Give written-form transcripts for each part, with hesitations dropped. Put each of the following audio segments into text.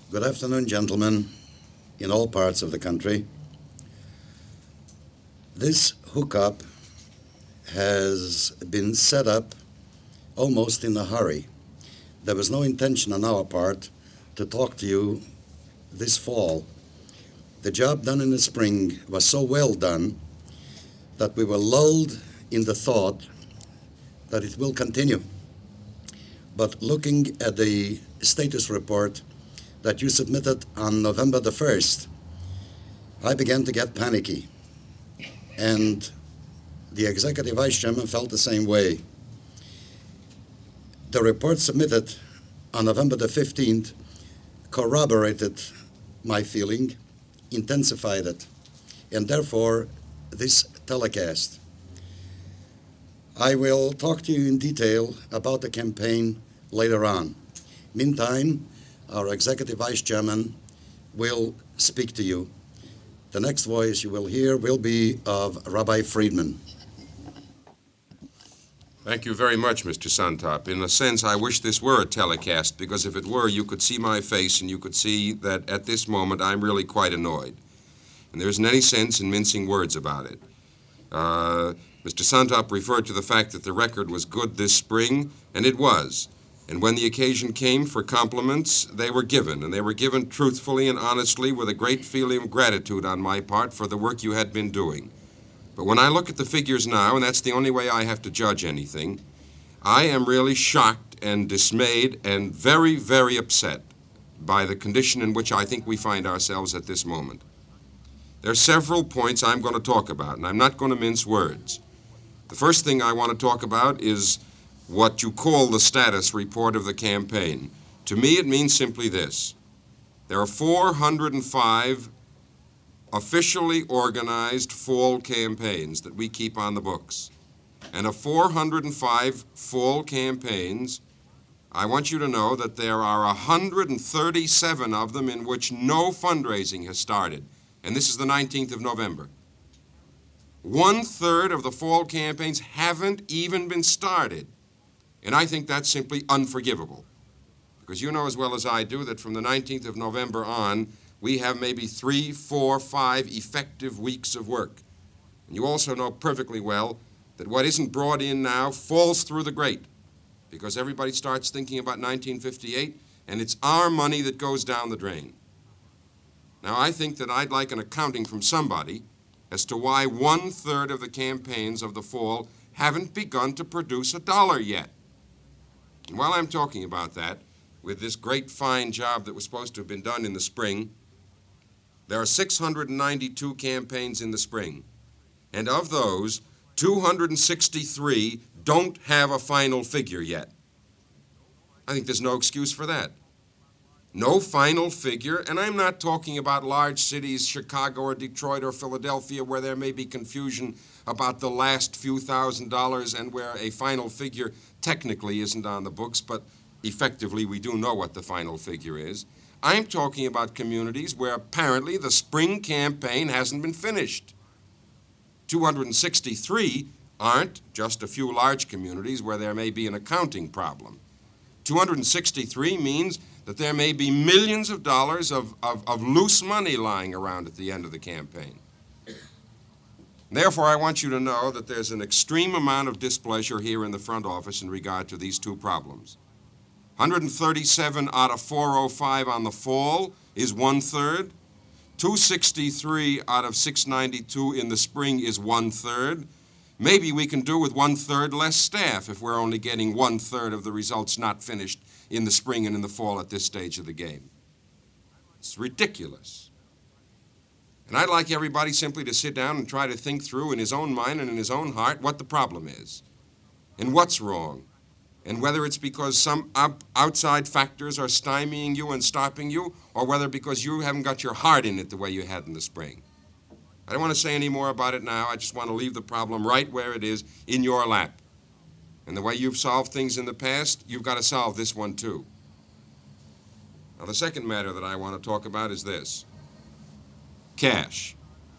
Good afternoon, gentlemen, in all parts of the country. This hookup has been set up almost in a hurry. There was no intention on our part to talk to you this fall. The job done in the spring was so well done that we were lulled in the thought that it will continue. But looking at the status report that you submitted on November the 1st, I began to get panicky. And the executive vice chairman felt the same way. The report submitted on November the 15th corroborated my feeling, intensified it, and therefore this telecast. I will talk to you in detail about the campaign later on. Meantime, our executive vice chairman will speak to you. The next voice you will hear will be of Rabbi Friedman. Thank you very much, Mr. Suntop. In a sense, I wish this were a telecast, because if it were, you could see my face and you could see that at this moment I'm really quite annoyed. And there isn't any sense in mincing words about it. Mr. Suntop referred to the fact that the record was good this spring, and it was. And when the occasion came for compliments, they were given, and they were given truthfully and honestly with a great feeling of gratitude on my part for the work you had been doing. But when I look at the figures now, and that's the only way I have to judge anything, I am really shocked and dismayed and very, very upset by the condition in which I think we find ourselves at this moment. There are several points I'm going to talk about, and I'm not going to mince words. The first thing I want to talk about is what you call the status report of the campaign. To me, it means simply this. There are 405 officially organized fall campaigns that we keep on the books. And of 405 fall campaigns, I want you to know that there are 137 of them in which no fundraising has started. And this is the 19th of November. 1/3 of the fall campaigns haven't even been started. And I think that's simply unforgivable. Because you know as well as I do that from the 19th of November on, we have maybe 3, 4, 5 effective weeks of work. And you also know perfectly well that what isn't brought in now falls through the grate, because everybody starts thinking about 1958, and it's our money that goes down the drain. Now, I think that I'd like an accounting from somebody as to why 1/3 of the campaigns of the fall haven't begun to produce a dollar yet. And while I'm talking about that, with this great fine job that was supposed to have been done in the spring, there are 692 campaigns in the spring. And of those, 263 don't have a final figure yet. I think there's no excuse for that. No final figure, and I'm not talking about large cities, Chicago or Detroit or Philadelphia, where there may be confusion about the last few $1,000s and where a final figure technically isn't on the books, but effectively we do know what the final figure is. I'm talking about communities where apparently the spring campaign hasn't been finished. 263 aren't just a few large communities where there may be an accounting problem. 263 means that there may be millions of dollars of loose money lying around at the end of the campaign. Therefore, I want you to know that there's an extreme amount of displeasure here in the front office in regard to these two problems. 137 out of 405 on the fall is 1/3. 263 out of 692 in the spring is 1/3. Maybe we can do with 1/3 less staff if we're only getting 1/3 of the results not finished in the spring and in the fall at this stage of the game. It's ridiculous. And I'd like everybody simply to sit down and try to think through in his own mind and in his own heart what the problem is and what's wrong, and whether it's because some outside factors are stymieing you and stopping you, or whether because you haven't got your heart in it the way you had in the spring. I don't want to say any more about it now. I just want to leave the problem right where it is, in your lap. And the way you've solved things in the past, you've got to solve this one too. Now, the second matter that I want to talk about is this: cash.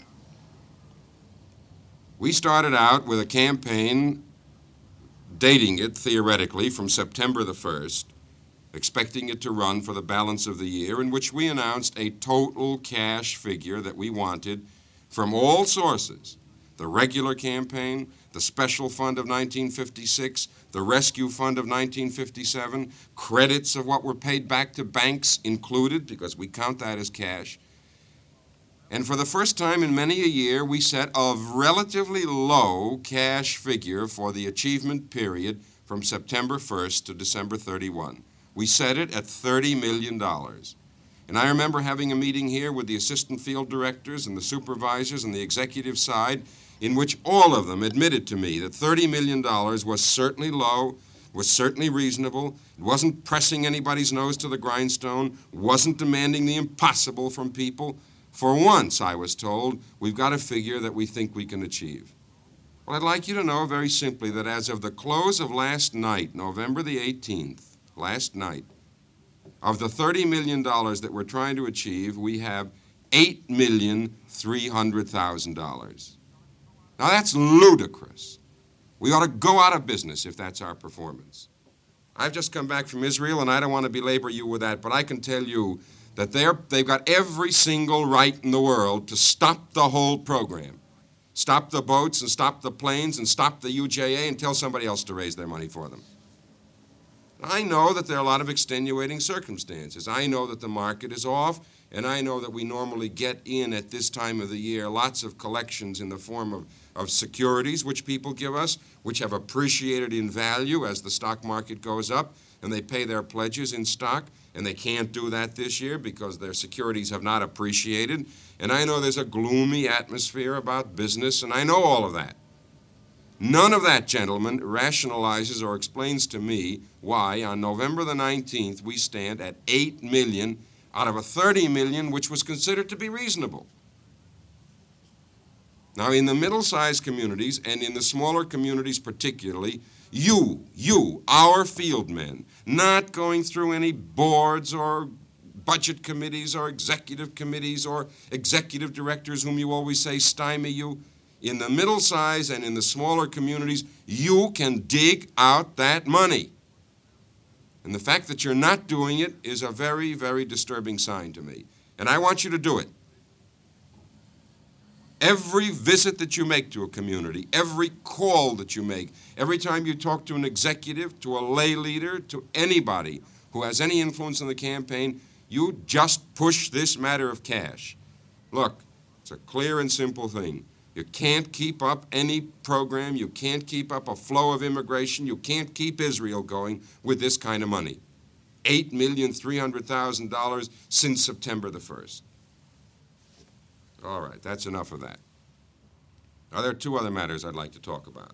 We started out with a campaign dating it, theoretically, from September the 1st, expecting it to run for the balance of the year, in which we announced a total cash figure that we wanted from all sources: the regular campaign, the special fund of 1956, the rescue fund of 1957, credits of what were paid back to banks included, because we count that as cash. And for the first time in many a year, we set a relatively low cash figure for the achievement period from September 1st to December 31. We set it at $30 million. And I remember having a meeting here with the assistant field directors and the supervisors and the executive side, in which all of them admitted to me that $30 million was certainly low, was certainly reasonable, it wasn't pressing anybody's nose to the grindstone, wasn't demanding the impossible from people. For once, I was told, we've got a figure that we think we can achieve. Well, I'd like you to know very simply that as of the close of last night, November the 18th, last night, of the $30 million that we're trying to achieve, we have $8,300,000. Now, that's ludicrous. We ought to go out of business if that's our performance. I've just come back from Israel, and I don't want to belabor you with that, but I can tell you that they've got every single right in the world to stop the whole program. Stop the boats and stop the planes and stop the UJA and tell somebody else to raise their money for them. I know that there are a lot of extenuating circumstances. I know that the market is off, and I know that we normally get in at this time of the year lots of collections in the form of securities which people give us, which have appreciated in value as the stock market goes up, and they pay their pledges in stock, and they can't do that this year because their securities have not appreciated. And I know there's a gloomy atmosphere about business, and I know all of that. None of that, gentlemen, rationalizes or explains to me why on November the 19th we stand at $8 million out of a $30 million which was considered to be reasonable. Now, in the middle-sized communities and in the smaller communities particularly, you, our field men, not going through any boards or budget committees or executive directors whom you always say stymie you, in the middle size and in the smaller communities, you can dig out that money. And the fact that you're not doing it is a very, very disturbing sign to me. And I want you to do it. Every visit that you make to a community, every call that you make, every time you talk to an executive, to a lay leader, to anybody who has any influence in the campaign, you just push this matter of cash. Look, it's a clear and simple thing. You can't keep up any program. You can't keep up a flow of immigration. You can't keep Israel going with this kind of money. $8,300,000 since September the 1st. All right, that's enough of that. Now, there are two other matters I'd like to talk about.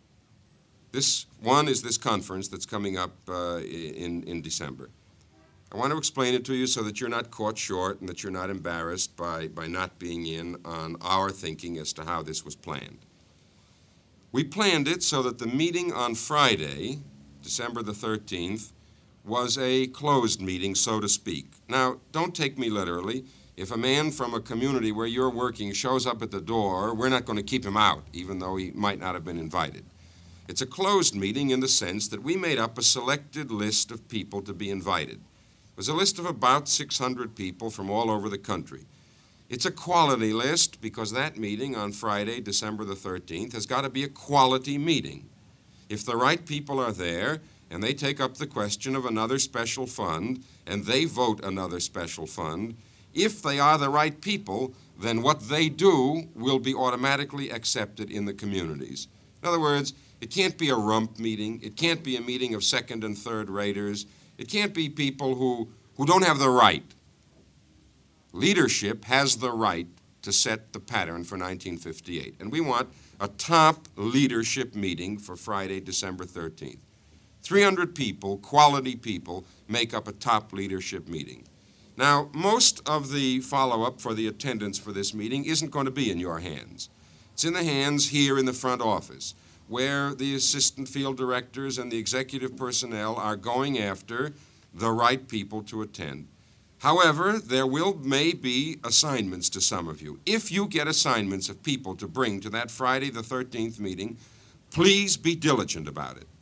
One is this conference that's coming up in December. I want to explain it to you so that you're not caught short and that you're not embarrassed by not being in on our thinking as to how this was planned. We planned it so that the meeting on Friday, December the 13th, was a closed meeting, so to speak. Now, don't take me literally. If a man from a community where you're working shows up at the door, we're not going to keep him out, even though he might not have been invited. It's a closed meeting in the sense that we made up a selected list of people to be invited. It was a list of about 600 people from all over the country. It's a quality list because that meeting on Friday, December the 13th, has got to be a quality meeting. If the right people are there and they take up the question of another special fund and they vote another special fund, if they are the right people, then what they do will be automatically accepted in the communities. In other words, it can't be a rump meeting. It can't be a meeting of second and third raters. It can't be people who don't have the right. Leadership has the right to set the pattern for 1958. And we want a top leadership meeting for Friday, December 13th. 300 people, quality people, make up a top leadership meeting. Now, most of the follow-up for the attendance for this meeting isn't going to be in your hands. It's in the hands here in the front office, where the assistant field directors and the executive personnel are going after the right people to attend. However, there may be assignments to some of you. If you get assignments of people to bring to that Friday the 13th meeting, please be diligent about it.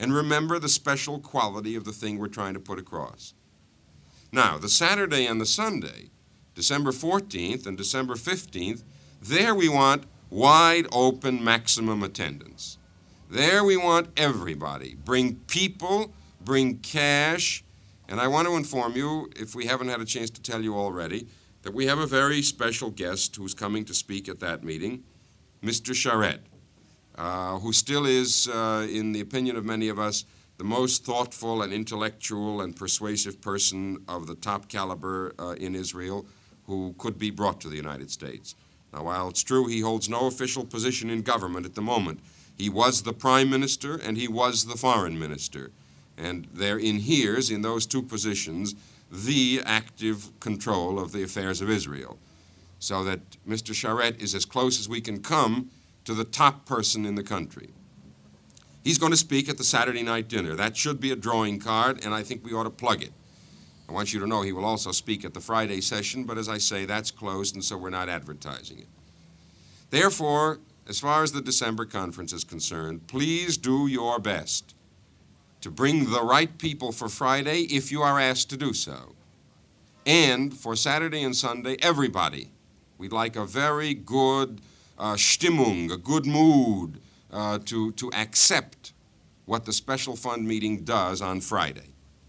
and remember the special quality of the thing we're trying to put across. Now, the Saturday and the Sunday, December 14th and December 15th, there we want wide open maximum attendance. There we want everybody. Bring people, bring cash, and I want to inform you, if we haven't had a chance to tell you already, that we have a very special guest who's coming to speak at that meeting, Mr. Charette, who still is, in the opinion of many of us, the most thoughtful and intellectual and persuasive person of the top caliber in Israel who could be brought to the United States. Now, while it's true he holds no official position in government at the moment, he was the prime minister and he was the foreign minister. And there inheres in those two positions the active control of the affairs of Israel. So that Mr. Charette is as close as we can come to the top person in the country. He's going to speak at the Saturday night dinner. That should be a drawing card, and I think we ought to plug it. I want you to know he will also speak at the Friday session, but as I say, that's closed, and so we're not advertising it. Therefore, as far as the December conference is concerned, please do your best to bring the right people for Friday if you are asked to do so. And for Saturday and Sunday, everybody. We'd like a very good Stimmung, a good mood to accept what the special fund meeting does on Friday.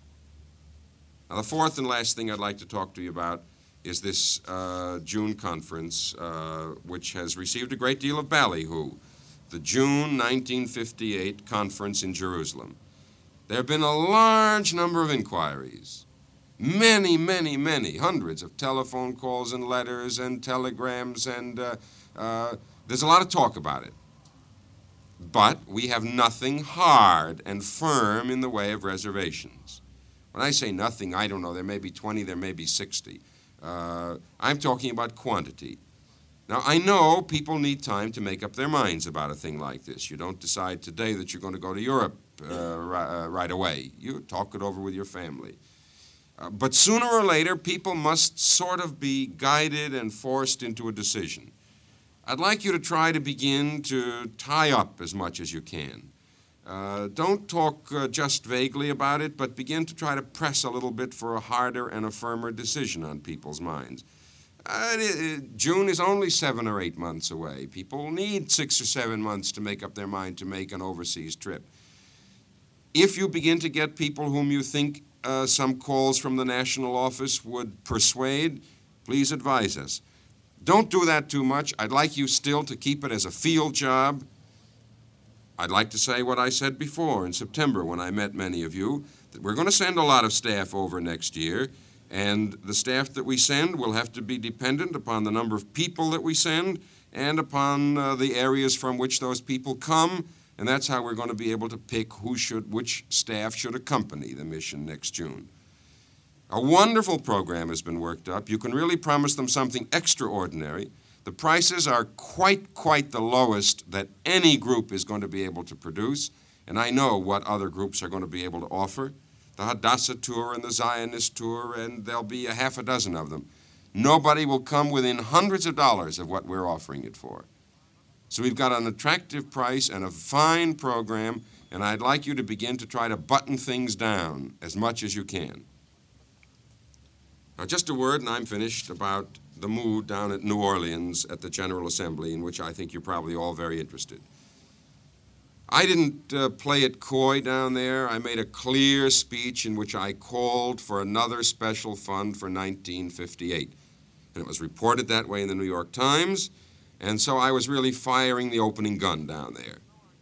Now, the fourth and last thing I'd like to talk to you about is this June conference, which has received a great deal of ballyhoo, the June 1958 conference in Jerusalem. There have been a large number of inquiries, many, many, many, hundreds of telephone calls and letters and telegrams, and there's a lot of talk about it. But we have nothing hard and firm in the way of reservations. When I say nothing, I don't know, there may be 20, there may be 60. I'm talking about quantity. Now, I know people need time to make up their minds about a thing like this. You don't decide today that you're going to go to Europe right away. You talk it over with your family. But sooner or later, people must sort of be guided and forced into a decision. I'd like you to try to begin to tie up as much as you can. Don't talk just vaguely about it, but begin to try to press a little bit for a harder and a firmer decision on people's minds. June is only 7 or 8 months away. People need 6 or 7 months to make up their mind to make an overseas trip. If you begin to get people whom you think some calls from the national office would persuade, please advise us. Don't do that too much. I'd like you still to keep it as a field job. I'd like to say what I said before in September when I met many of you, that we're going to send a lot of staff over next year, and the staff that we send will have to be dependent upon the number of people that we send and upon the areas from which those people come, and that's how we're going to be able to pick which staff should accompany the mission next June. A wonderful program has been worked up. You can really promise them something extraordinary. The prices are quite the lowest that any group is going to be able to produce, and I know what other groups are going to be able to offer. The Hadassah tour and the Zionist tour, and there'll be a half a dozen of them. Nobody will come within hundreds of dollars of what we're offering it for. So we've got an attractive price and a fine program, and I'd like you to begin to try to button things down as much as you can. Now, just a word, and I'm finished, about the mood down at New Orleans at the General Assembly, in which I think you're probably all very interested. I didn't play it coy down there. I made a clear speech in which I called for another special fund for 1958. And it was reported that way in the New York Times, and so I was really firing the opening gun down there.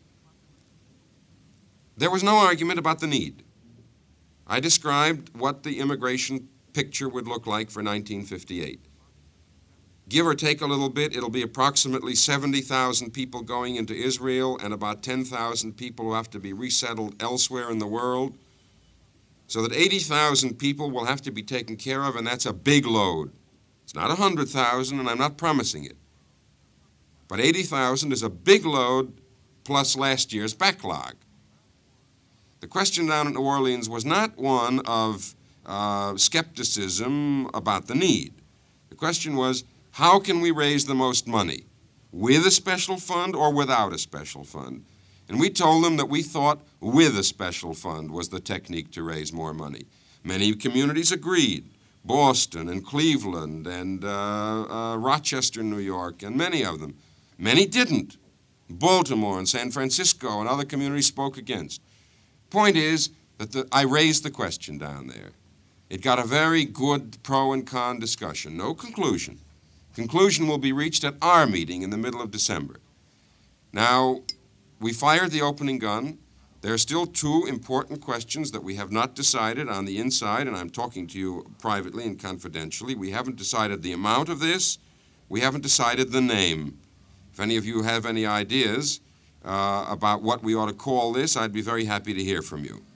There was no argument about the need. I described what the immigration picture would look like for 1958. Give or take a little bit, it'll be approximately 70,000 people going into Israel and about 10,000 people who have to be resettled elsewhere in the world, so that 80,000 people will have to be taken care of, and that's a big load. It's not 100,000, and I'm not promising it. But 80,000 is a big load plus last year's backlog. The question down in New Orleans was not one of skepticism about the need. The question was, how can we raise the most money, with a special fund or without a special fund? And we told them that we thought with a special fund was the technique to raise more money. Many communities agreed. Boston and Cleveland and Rochester, New York, and many of them. Many didn't. Baltimore and San Francisco and other communities spoke against. Point is that I raised the question down there. It got a very good pro and con discussion. No conclusion. Conclusion will be reached at our meeting in the middle of December. Now, we fired the opening gun. There are still two important questions that we have not decided on the inside, and I'm talking to you privately and confidentially. We haven't decided the amount of this. We haven't decided the name. If any of you have any ideas about what we ought to call this, I'd be very happy to hear from you.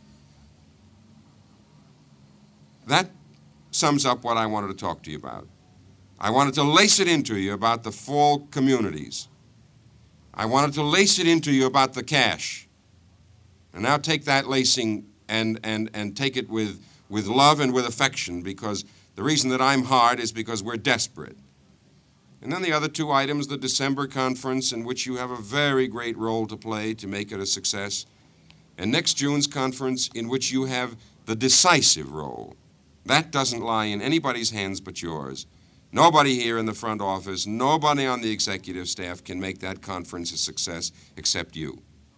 That sums up what I wanted to talk to you about. I wanted to lace it into you about the fall communities. I wanted to lace it into you about the cash. And now take that lacing and take it with love and with affection, because the reason that I'm hard is because we're desperate. And then the other two items, the December conference, in which you have a very great role to play to make it a success, and next June's conference, in which you have the decisive role. That doesn't lie in anybody's hands but yours. Nobody here in the front office, nobody on the executive staff can make that conference a success except you.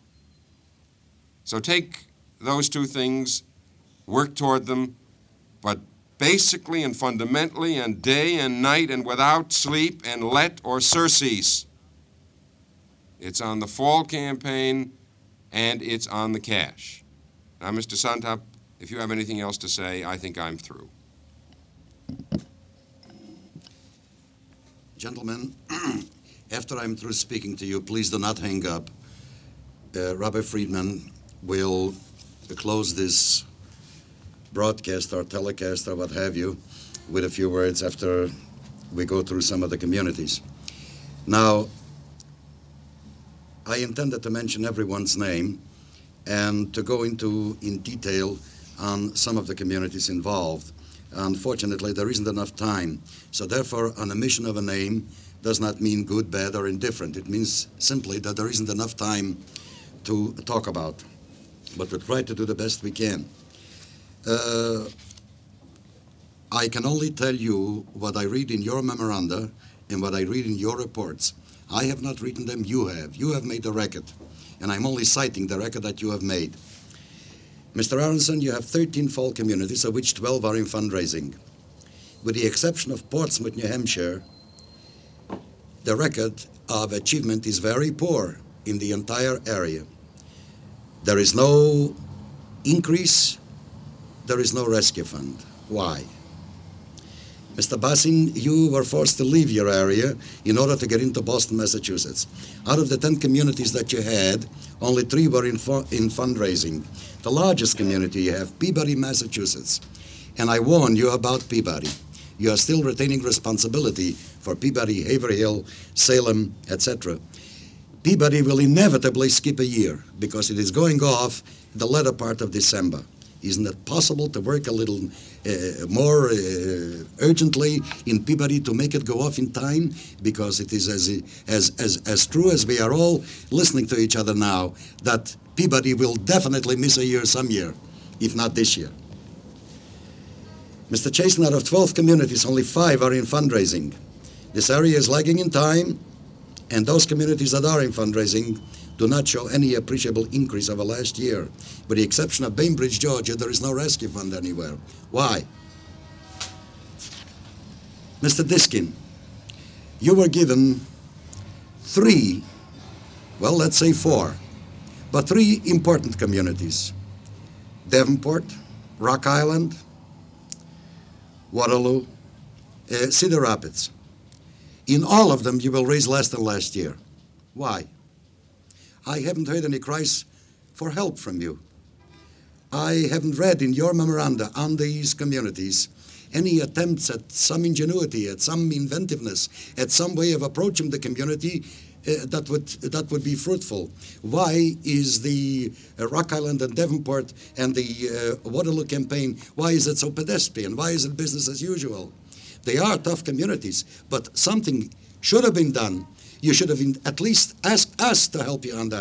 So take those two things, work toward them, but basically and fundamentally and day and night and without sleep and let or surcease. It's on the fall campaign and it's on the cash. Now, Mr. Suntop, if you have anything else to say, I think I'm through. Gentlemen, after I'm through speaking to you, please do not hang up. Rabbi Friedman will close this broadcast or telecast or what have you with a few words after we go through some of the communities. Now, I intended to mention everyone's name and to go into in detail on some of the communities involved. Unfortunately, there isn't enough time. So therefore, an omission of a name does not mean good, bad, or indifferent. It means simply that there isn't enough time to talk about. But we'll try to do the best we can. I can only tell you what I read in your memoranda and what I read in your reports. I have not written them, you have. You have made the record. And I'm only citing the record that you have made. Mr. Aronson, you have 13 fall communities, of which 12 are in fundraising. With the exception of Portsmouth, New Hampshire, the record of achievement is very poor in the entire area. There is no increase, there is no rescue fund. Why? Mr. Bassin, you were forced to leave your area in order to get into Boston, Massachusetts. Out of the 10 communities that you had, only 3 were in fundraising. The largest community you have, Peabody, Massachusetts. And I warn you about Peabody. You are still retaining responsibility for Peabody, Haverhill, Salem, etc. Peabody will inevitably skip a year because it is going off the latter part of December. Isn't it possible to work a little more urgently in Peabody to make it go off in time? Because it is as true as we are all listening to each other now, that Peabody will definitely miss a year some year, if not this year. Mr. Chasen, out of 12 communities, only 5 are in fundraising. This area is lagging in time, and those communities that are in fundraising do not show any appreciable increase over last year. With the exception of Bainbridge, Georgia, there is no rescue fund anywhere. Why? Mr. Diskin, you were given 3, well, let's say 4, but 3 important communities. Devonport, Rock Island, Waterloo, Cedar Rapids. In all of them, you will raise less than last year. Why? I haven't heard any cries for help from you. I haven't read in your memoranda on these communities any attempts at some ingenuity, at some inventiveness, at some way of approaching the community that would be fruitful. Why is the Rock Island and Devonport and the Waterloo campaign, why is it so pedestrian? Why is it business as usual? They are tough communities, but something should have been done. You should have at least asked us to help you on that.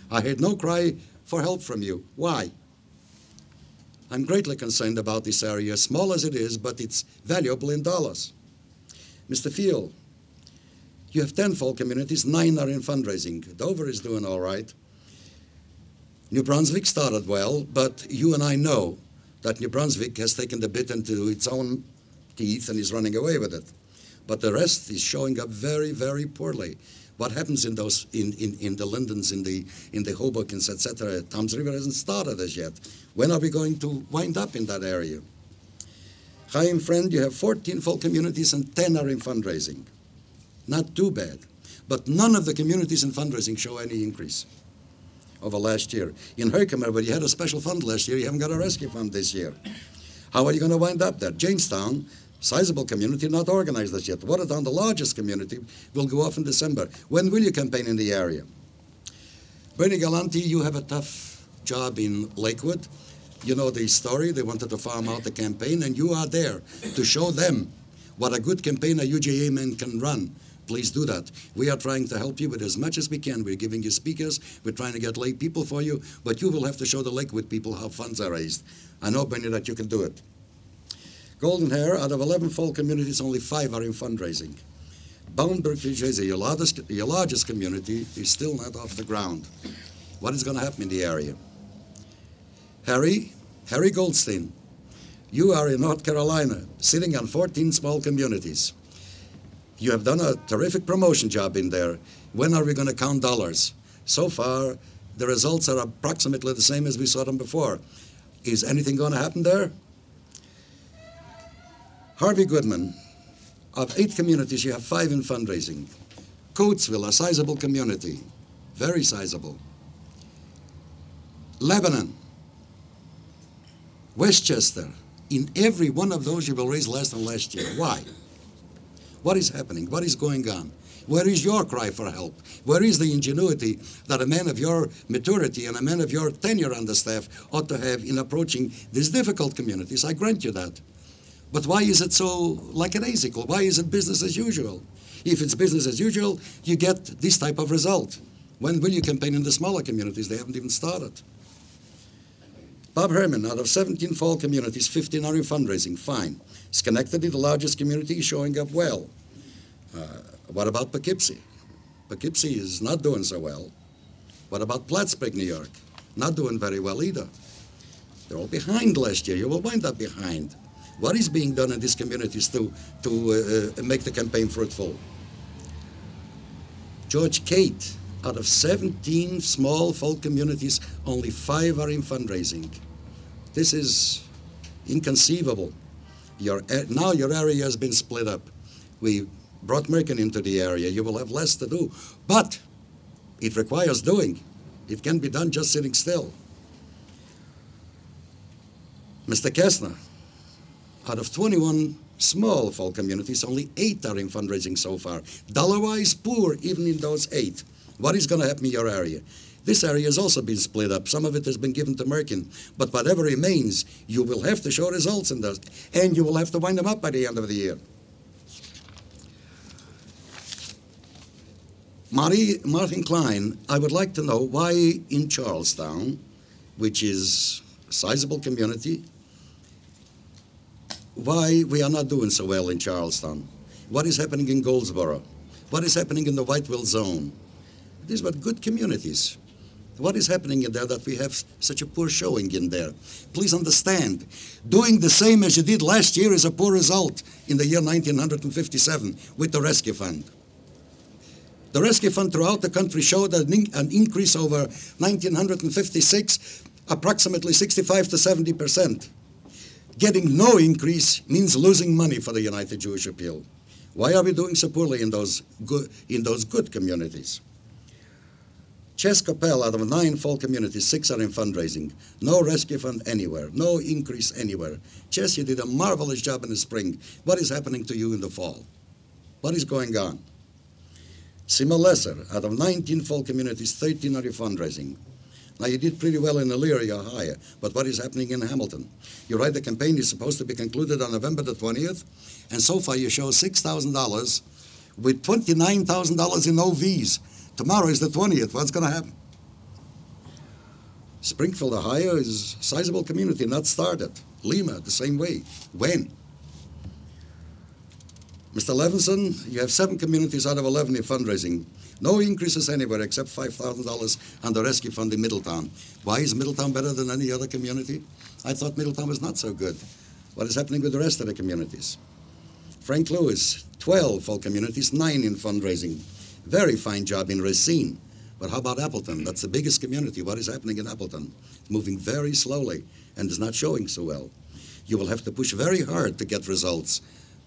I heard no cry for help from you. Why? I'm greatly concerned about this area, small as it is, but it's valuable in dollars. Mr. Field, you have 10 fall communities, 9 are in fundraising. Dover is doing all right. New Brunswick started well, but you and I know that New Brunswick has taken the bit into its own teeth and is running away with it. But the rest is showing up very, very poorly. What happens in those in the Lindens, in the Hobokens, etc.? Toms River hasn't started as yet. When are we going to wind up in that area? Chaim, friend, you have 14 full communities and 10 are in fundraising. Not too bad. But none of the communities in fundraising show any increase over last year. In Herkimer, where you had a special fund last year, you haven't got a rescue fund this year. How are you going to wind up there? Jamestown, sizable community, not organized as yet. Watertown, the largest community, will go off in December. When will you campaign in the area? Bernie Galanti, you have a tough job in Lakewood. You know the story. They wanted to farm out the campaign, and you are there to show them what a good campaign a UJA man can run. Please do that. We are trying to help you with as much as we can. We're giving you speakers. We're trying to get lay people for you, but you will have to show the Lakewood people how funds are raised. I know, Bernie, that you can do it. Golden Hair, out of 11 fall communities, only 5 are in fundraising. Boundberg, New Jersey, your largest community, is still not off the ground. What is going to happen in the area? Harry Goldstein, you are in North Carolina, sitting on 14 small communities. You have done a terrific promotion job in there. When are we going to count dollars? So far, the results are approximately the same as we saw them before. Is anything going to happen there? Harvey Goodman, of 8 communities, you have 5 in fundraising. Coatesville, a sizable community, very sizable. Lebanon, Westchester, in every one of those you will raise less than last year. Why? What is happening? What is going on? Where is your cry for help? Where is the ingenuity that a man of your maturity and a man of your tenure on the staff ought to have in approaching these difficult communities? I grant you that. But why is it so lackadaisical? Why is it business as usual? If it's business as usual, you get this type of result. When will you campaign in the smaller communities? They haven't even started. Bob Herman, out of 17 fall communities, 15 are in fundraising. Fine. Schenectady, the largest community, is showing up well. What about Poughkeepsie? Poughkeepsie is not doing so well. What about Plattsburgh, New York? Not doing very well either. They're all behind last year. You will wind up behind. What is being done in these communities to make the campaign fruitful? George Cate, out of 17 small folk communities, only 5 are in fundraising. This is inconceivable. Now your area has been split up. We brought Merkin into the area. You will have less to do. But it requires doing. It can be done just sitting still. Mr. Kessner, out of 21 small folk communities, only 8 are in fundraising so far. Dollar-wise, poor even in those 8. What is going to happen in your area? This area has also been split up. Some of it has been given to Merkin. But whatever remains, you will have to show results in those. And you will have to wind them up by the end of the year. Martin Klein, I would like to know why in Charlestown, which is a sizable community, why we are not doing so well in Charlestown. What is happening in Goldsboro? What is happening in the Whiteville Zone? These were good communities. What is happening in there that we have such a poor showing in there? Please understand, doing the same as you did last year is a poor result in the year 1957 with the Rescue Fund. The Rescue Fund throughout the country showed an increase over 1956, approximately 65 to 70%. Getting no increase means losing money for the United Jewish Appeal. Why are we doing so poorly in those good communities? Chescopel, out of 9 fall communities, 6 are in fundraising. No rescue fund anywhere. No increase anywhere. Ches, you did a marvelous job in the spring. What is happening to you in the fall? What is going on? Sima Lesser, out of 19 fall communities, 13 are in fundraising. Now, you did pretty well in Elyria, Ohio, but what is happening in Hamilton? You write the campaign is supposed to be concluded on November the 20th, and so far you show $6,000 with $29,000 in OVs. Tomorrow is the 20th. What's going to happen? Springfield, Ohio is a sizable community, not started. Lima, the same way. When? Mr. Levinson, you have 7 communities out of 11 in fundraising. No increases anywhere except $5,000 on the rescue fund in Middletown. Why is Middletown better than any other community? I thought Middletown was not so good. What is happening with the rest of the communities? Frank Lewis, 12 full communities, 9 in fundraising. Very fine job in Racine. But how about Appleton? That's the biggest community. What is happening in Appleton? It's moving very slowly and is not showing so well. You will have to push very hard to get results.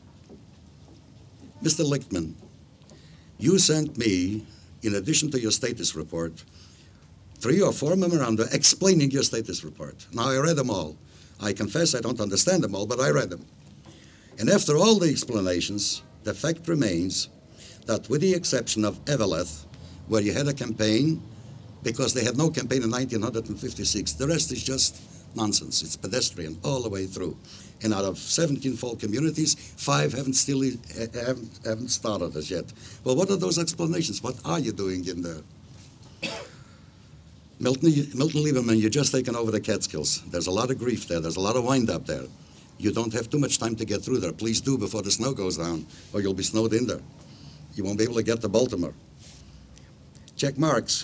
Mr. Lichtman, you sent me, in addition to your status report, 3 or 4 memoranda explaining your status report. Now, I read them all. I confess I don't understand them all, but I read them. And after all the explanations, the fact remains that with the exception of Eveleth, where you had a campaign, because they had no campaign in 1956, the rest is just nonsense. It's pedestrian all the way through. And out of 17 fall communities, 5 haven't started as yet. Well, what are those explanations? What are you doing in there? Milton Lieberman, you're just taking over the Catskills. There's a lot of grief there. There's a lot of wind-up there. You don't have too much time to get through there. Please do before the snow goes down, or you'll be snowed in there. You won't be able to get to Baltimore. Check marks.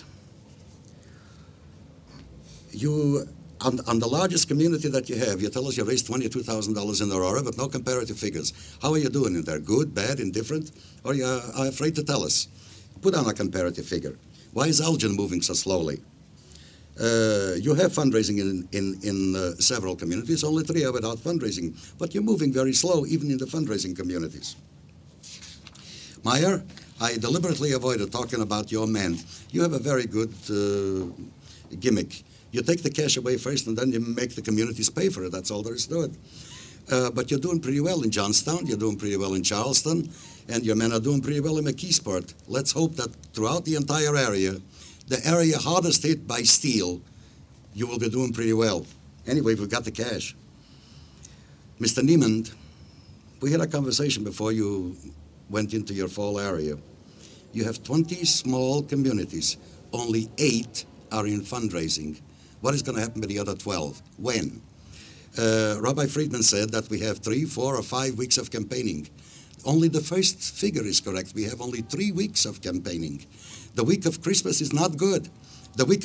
You, on the largest community that you have, you tell us you raised $22,000 in Aurora, but no comparative figures. How are you doing in there? Good, bad, indifferent? Or are you afraid to tell us? Put on a comparative figure. Why is Elgin moving so slowly? You have fundraising in several communities. Only 3 are without fundraising. But you're moving very slow, even in the fundraising communities. Meyer, I deliberately avoided talking about your men. You have a very good gimmick. You take the cash away first, and then you make the communities pay for it. That's all there is to it. But you're doing pretty well in Johnstown. You're doing pretty well in Charleston. And your men are doing pretty well in McKeesport. Let's hope that throughout the entire area, the area hardest hit by steel, you will be doing pretty well. Anyway, we've got the cash. Mr. Niemand, we had a conversation before you went into your fall area. You have 20 small communities. Only 8 are in fundraising. What is going to happen with the other 12? When? Rabbi Friedman said that we have 3, 4, or 5 weeks of campaigning. Only the first figure is correct. We have only 3 weeks of campaigning. The week of Christmas is not good. The week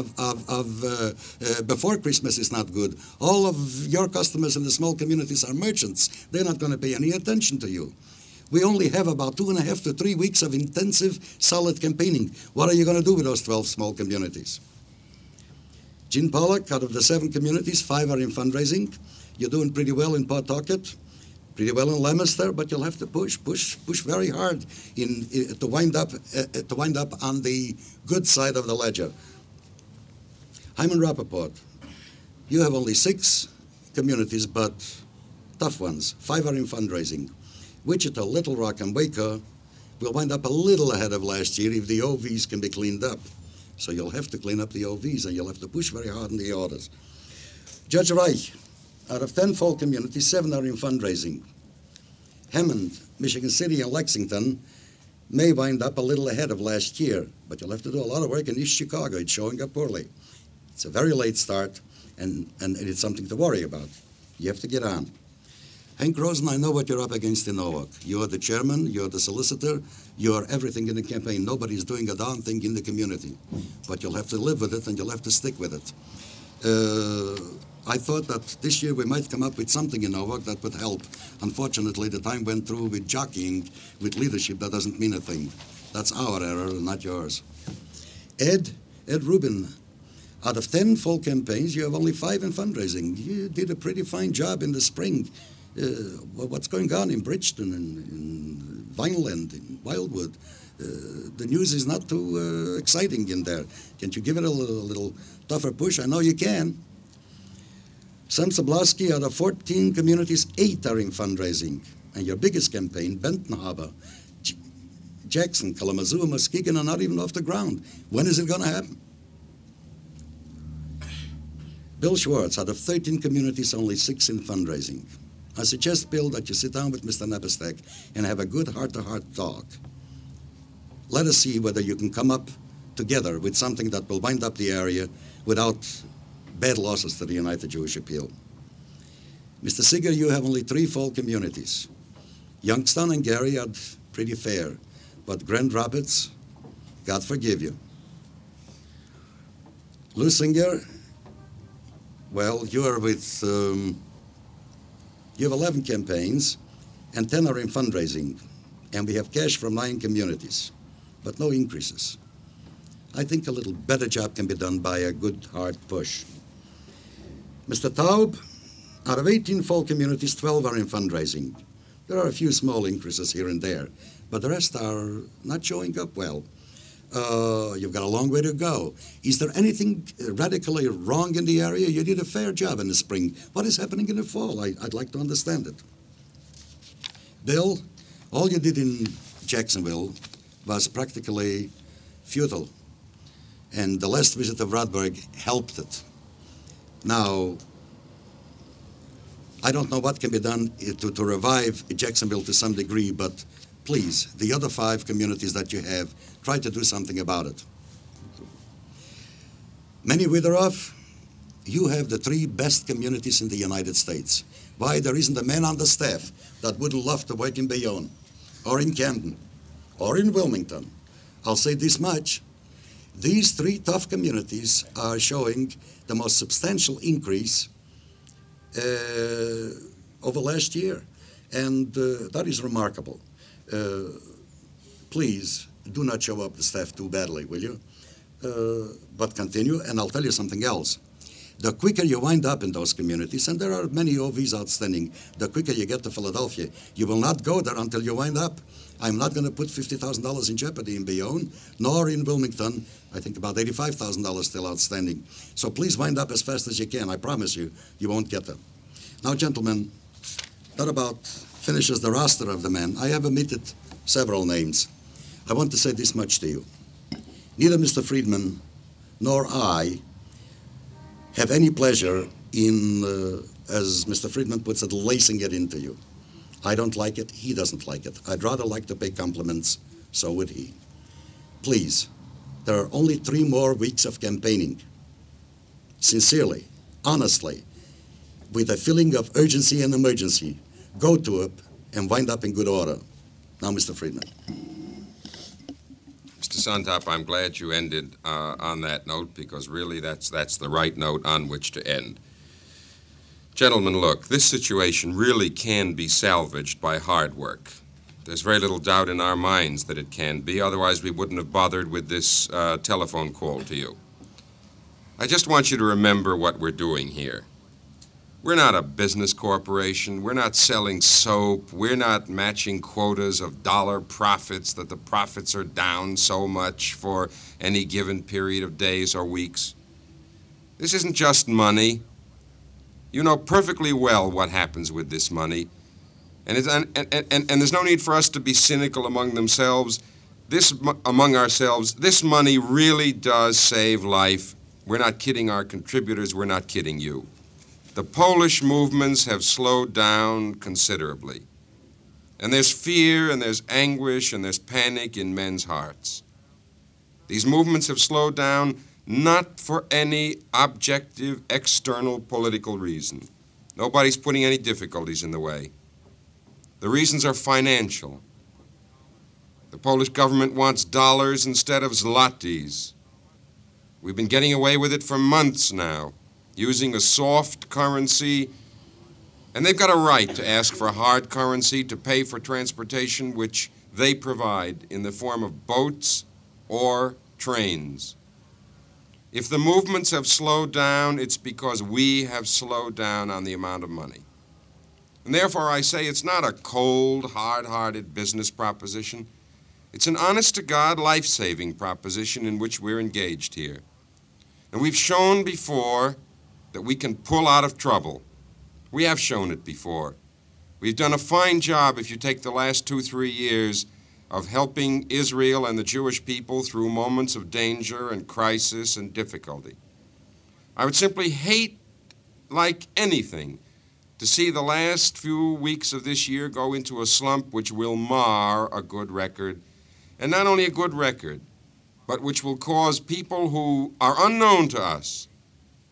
before Christmas is not good. All of your customers in the small communities are merchants. They're not going to pay any attention to you. We only have about 2.5 to 3 weeks of intensive, solid campaigning. What are you going to do with those 12 small communities? Gene Pollock, out of the 7 communities, 5 are in fundraising. You're doing pretty well in Pawtucket, pretty well in Leominster, but you'll have to push very hard to wind up on the good side of the ledger. Hyman Rappaport, you have only 6 communities, but tough ones. 5 are in fundraising. Wichita, Little Rock, and Waco will wind up a little ahead of last year if the OVs can be cleaned up. So you'll have to clean up the OVs, and you'll have to push very hard in the orders. Judge Reich, out of 10 fall communities, 7 are in fundraising. Hammond, Michigan City, and Lexington may wind up a little ahead of last year, but you'll have to do a lot of work in East Chicago. It's showing up poorly. It's a very late start, and it's something to worry about. You have to get on. Hank Rosen, I know what you're up against in Norwalk. You're the chairman, you're the solicitor, you're everything in the campaign. Nobody's doing a darn thing in the community. But you'll have to live with it, and you'll have to stick with it. I thought that this year we might come up with something in Norwalk that would help. Unfortunately, the time went through with jockeying with leadership. That doesn't mean a thing. That's our error, not yours. Ed Rubin, out of 10 fall campaigns, you have only 5 in fundraising. You did a pretty fine job in the spring. What's going on in Bridgeton, in Vineland, in Wildwood? The news is not too exciting in there. Can't you give it a little tougher push? I know you can. Sam Zablosky, out of 14 communities, 8 are in fundraising. And your biggest campaign, Benton Harbor, Jackson, Kalamazoo, Muskegon, are not even off the ground. When is it going to happen? Bill Schwartz, out of 13 communities, only 6 in fundraising. I suggest, Bill, that you sit down with Mr. Nepestek and have a good heart-to-heart talk. Let us see whether you can come up together with something that will wind up the area without bad losses to the United Jewish Appeal. Mr. Seeger, you have only 3 full communities. Youngstown and Gary are pretty fair, but Grand Rapids, God forgive you. Lusinger, well, you are with, you have 11 campaigns, and 10 are in fundraising, and we have cash from 9 communities, but no increases. I think a little better job can be done by a good, hard push. Mr. Taub, out of 18 full communities, 12 are in fundraising. There are a few small increases here and there, but the rest are not showing up well. You've got a long way to go. Is there anything radically wrong in the area? You did a fair job in the spring. What is happening in the fall? I'd like to understand it. Bill, all you did in Jacksonville was practically futile. And the last visit of Rodberg helped it. Now, I don't know what can be done to revive Jacksonville to some degree, but please, the other 5 communities that you have, try to do something about it. Manny Wideroff, you have the 3 best communities in the United States. Why, there isn't a man on the staff that wouldn't love to work in Bayonne, or in Camden, or in Wilmington. I'll say this much. These 3 tough communities are showing the most substantial increase over last year, and that is remarkable. Please do not show up the staff too badly, will you? But continue, and I'll tell you something else. The quicker you wind up in those communities, and there are many OVs outstanding, the quicker you get to Philadelphia. You will not go there until you wind up. I'm not going to put $50,000 in jeopardy in Bayonne, nor in Wilmington. I think about $85,000 still outstanding. So please wind up as fast as you can. I promise you, you won't get there. Now, gentlemen, that about finishes the roster of the men. I have omitted several names. I want to say this much to you. Neither Mr. Friedman nor I have any pleasure in, as Mr. Friedman puts it, lacing it into you. I don't like it. He doesn't like it. I'd rather like to pay compliments. So would he. Please, there are only 3 more weeks of campaigning. Sincerely, honestly, with a feeling of urgency and emergency, go to it and wind up in good order. Now, Mr. Friedman. Mr. Suntop, I'm glad you ended on that note, because really that's the right note on which to end. Gentlemen, look, this situation really can be salvaged by hard work. There's very little doubt in our minds that it can be, otherwise we wouldn't have bothered with this telephone call to you. I just want you to remember what we're doing here. We're not a business corporation. We're not selling soap. We're not matching quotas of dollar profits that the profits are down so much for any given period of days or weeks. This isn't just money. You know perfectly well what happens with this money. And there's no need for us to be cynical among ourselves. This money really does save life. We're not kidding our contributors. We're not kidding you. The Polish movements have slowed down considerably. And there's fear and there's anguish and there's panic in men's hearts. These movements have slowed down not for any objective external political reason. Nobody's putting any difficulties in the way. The reasons are financial. The Polish government wants dollars instead of zlotys. We've been getting away with it for months now, using a soft currency, and they've got a right to ask for hard currency to pay for transportation which they provide in the form of boats or trains. If the movements have slowed down, it's because we have slowed down on the amount of money. And therefore, I say it's not a cold, hard-hearted business proposition. It's an honest-to-God, life-saving proposition in which we're engaged here. And we've shown before that we can pull out of trouble. We have shown it before. We've done a fine job, if you take the last 2-3 years, of helping Israel and the Jewish people through moments of danger and crisis and difficulty. I would simply hate, like anything, to see the last few weeks of this year go into a slump which will mar a good record, and not only a good record, but which will cause people who are unknown to us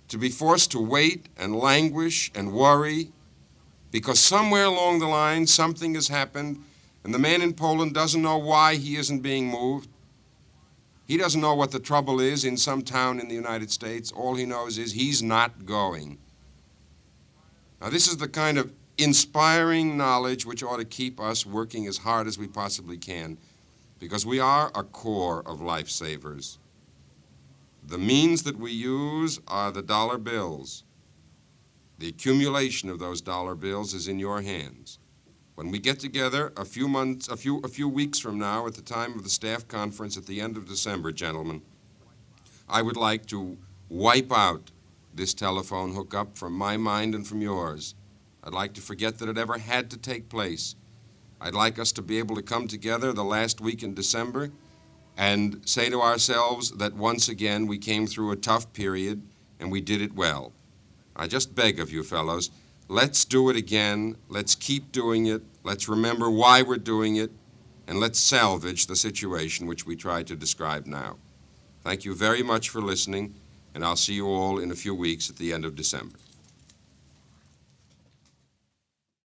to be forced to wait and languish and worry because somewhere along the line something has happened and the man in Poland doesn't know why he isn't being moved. He doesn't know what the trouble is in some town in the United States. All he knows is he's not going. Now, this is the kind of inspiring knowledge which ought to keep us working as hard as we possibly can, because we are a corps of lifesavers. The means that we use are the dollar bills. The accumulation of those dollar bills is in your hands. When we get together a few weeks from now at the time of the staff conference at the end of December, gentlemen, I would like to wipe out this telephone hookup from my mind and from yours. I'd like to forget that it ever had to take place. I'd like us to be able to come together the last week in December and say to ourselves that once again we came through a tough period and we did it well. I just beg of you fellows, let's do it again. Let's keep doing it. Let's remember why we're doing it. And let's salvage the situation which we tried to describe now. Thank you very much for listening, and I'll see you all in a few weeks at the end of December.